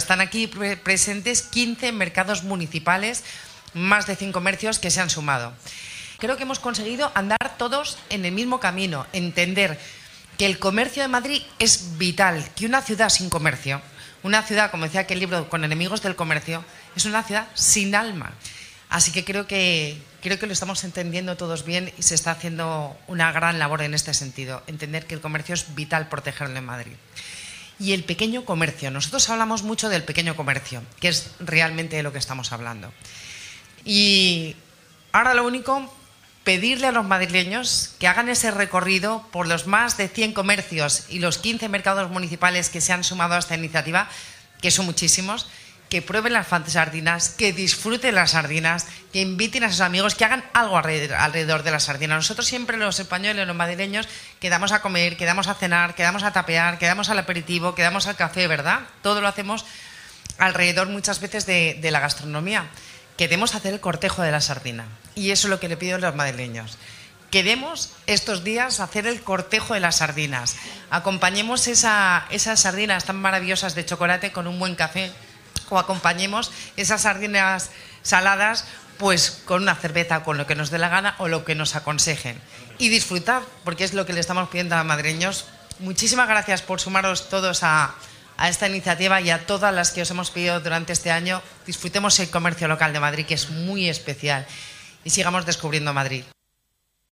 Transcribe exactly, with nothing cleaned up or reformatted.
Están aquí pre presentes quince mercados municipales, más de cien comercios que se han sumado. Creo que hemos conseguido andar todos en el mismo camino, entender que el comercio de Madrid es vital, que una ciudad sin comercio, una ciudad, como decía aquel libro, con enemigos del comercio, es una ciudad sin alma. Así que creo que, creo que lo estamos entendiendo todos bien y se está haciendo una gran labor en este sentido, entender que el comercio es vital protegerlo en Madrid. Y el pequeño comercio, nosotros hablamos mucho del pequeño comercio, que es realmente de lo que estamos hablando. Y ahora lo único, pedirle a los madrileños que hagan ese recorrido por los más de cien comercios y los quince mercados municipales que se han sumado a esta iniciativa, que son muchísimos, que prueben las sardinas, que disfruten las sardinas, que inviten a sus amigos, que hagan algo alrededor de las sardinas. Nosotros siempre los españoles, los madrileños, quedamos a comer, quedamos a cenar, quedamos a tapear, quedamos al aperitivo, quedamos al café, ¿verdad? Todo lo hacemos alrededor muchas veces de, de la gastronomía. Queremos hacer el cortejo de la sardina y eso es lo que le pido a los madrileños. Queremos estos días hacer el cortejo de las sardinas. Acompañemos esa, esas sardinas tan maravillosas de chocolate con un buen café o acompañemos esas sardinas saladas pues con una cerveza, con lo que nos dé la gana o lo que nos aconsejen. Y disfrutar, porque es lo que le estamos pidiendo a los madrileños. Muchísimas gracias por sumaros todos a... a esta iniciativa y a todas las que os hemos pedido durante este año. Disfrutemos el comercio local de Madrid, que es muy especial, y sigamos descubriendo Madrid.